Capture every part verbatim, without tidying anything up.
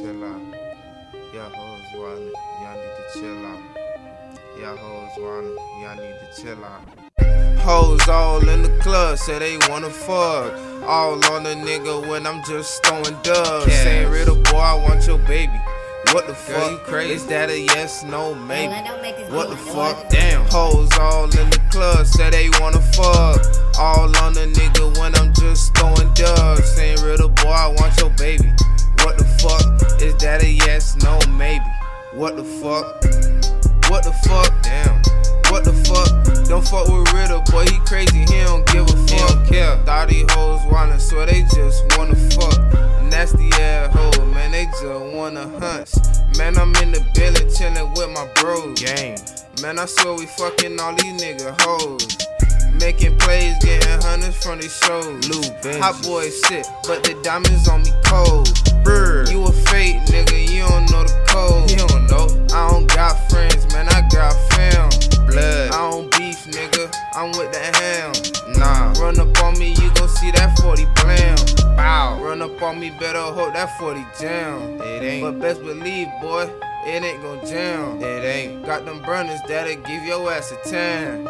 chill out. Y'all hoes wildin', y'all need to chill out. Y'all hoes wildin', y'all need to chill out. Hoes all in the club, say they wanna fuck. All on the nigga when I'm just throwing dubs. Saying riddle boy, I want your baby. What the fuck? Girl, you crazy? Is that a yes, no, maybe? What the fuck? Damn. Hoes all in the club, say they wanna fuck. All on the nigga when I'm just throwing dubs. Saying riddle boy, I want your baby. What the fuck? Is that a yes, no, maybe? What the fuck? What the fuck? Damn. What the fuck? Don't fuck with Riddle, boy, he crazy, he don't give a fuck. He don't care. Thought these hoes wanna, so they just wanna fuck. Nasty ass hoes, man, they just wanna hunt. Man, I'm in the building chillin' with my bros. Gang. Man, I swear we fucking all these nigga hoes. Making plays, getting hundreds from these shows. Hot boy shit, but the diamonds on me cold. Brr. You a fake nigga, you don't know the code. You don't know. I don't got friends, man, I got fam. Blood. I don't beef, nigga, I'm with the ham. Nah. Run up on me, you gon' see that forty blam. Bow. Run up on me, better hope that forty jam. It ain't. But best believe, boy, it ain't gon' jam. It ain't. Got them burners that'll give your ass a tan.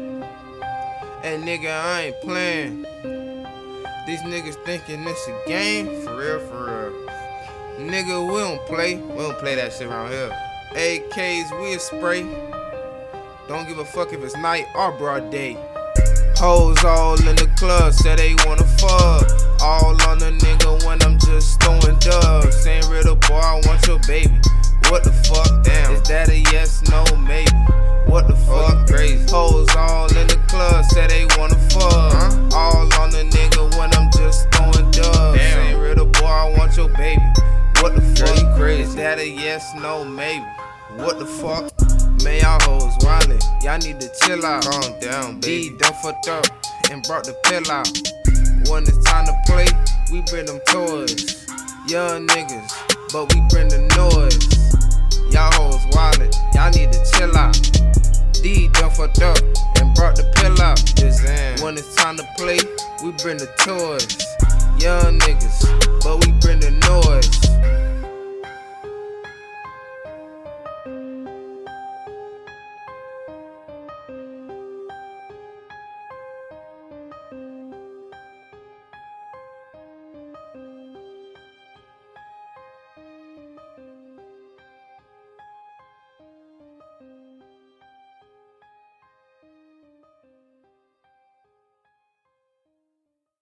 And nigga, I ain't playing. These niggas thinking it's a game. For real, for real. Nigga, we don't play. We don't play that shit around here. A Ks, we a spray. Don't give a fuck if it's night or broad day. Hoes all in the club, say they wanna fuck. All on the nigga when I'm just throwing dubs. Saying riddle boy, I want your baby. What the fuck? Damn. Is that a yes, no, maybe? What the fuck? Oh, crazy. Hoes all in the club, say they wanna fuck. Huh? All on the nigga when I'm just throwing dubs. Damn. Saying riddle boy, I want your baby. What the fuck? Girl, you crazy. Is that a yes, no, maybe? What the fuck? Man, y'all hoes wildin', y'all need to chill out. Calm down, baby. D done fucked up and brought the pill out. When it's time to play, we bring them toys. Young niggas, but we bring the noise. Y'all hoes wildin', y'all need to chill out. D done fucked up and brought the pill out. When it's time to play, we bring the toys. Young niggas, but we bring the noise.